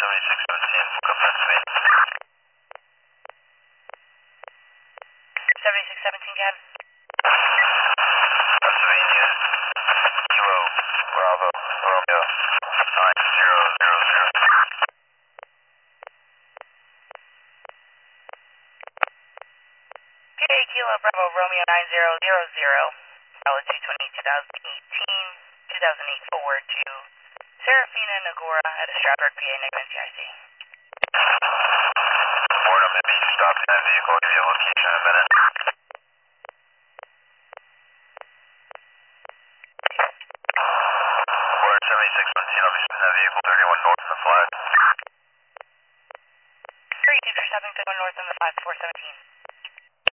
7617, Boca, Pennsylvania. 7617, Cab. Pennsylvania, Kilo, Bravo, Romeo, 9000. PA Kilo, Bravo, Romeo 9000. Altitude 2008 forward to Serafina Nagora at Stratford, PA, negative NTIC. Ford, I'm going to be stopping that vehicle. I'll give you a location in a minute. Ford 7617, I'll be stopping that vehicle 31 north of the flag. 32 for stopping 31 north on the 5417.